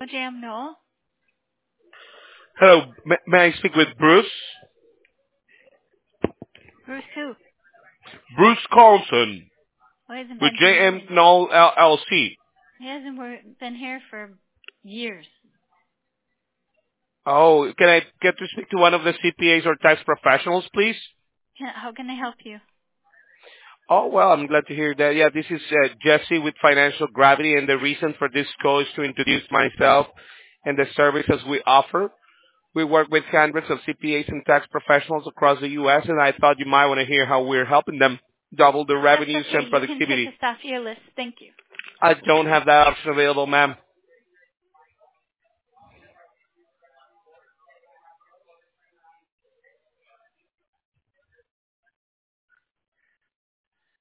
JM Noel. Hello, may I speak with Bruce? Bruce who? Bruce Carlson Oh, he hasn't with been here. JM Knoll LLC. He hasn't been here for years. Oh, can I get to speak to one of the CPAs or tax professionals, please? How can I help you? Oh, well, I'm glad to hear that. Yeah, this is Jesse with Financial Gravity, and the reason for this call is to introduce myself and the services we offer. We work with hundreds of CPAs and tax professionals across the U.S., and I thought you might want to hear how we're helping them double their That's revenues okay. and You can take productivity. us off your list. Thank you. I don't have that option available, ma'am.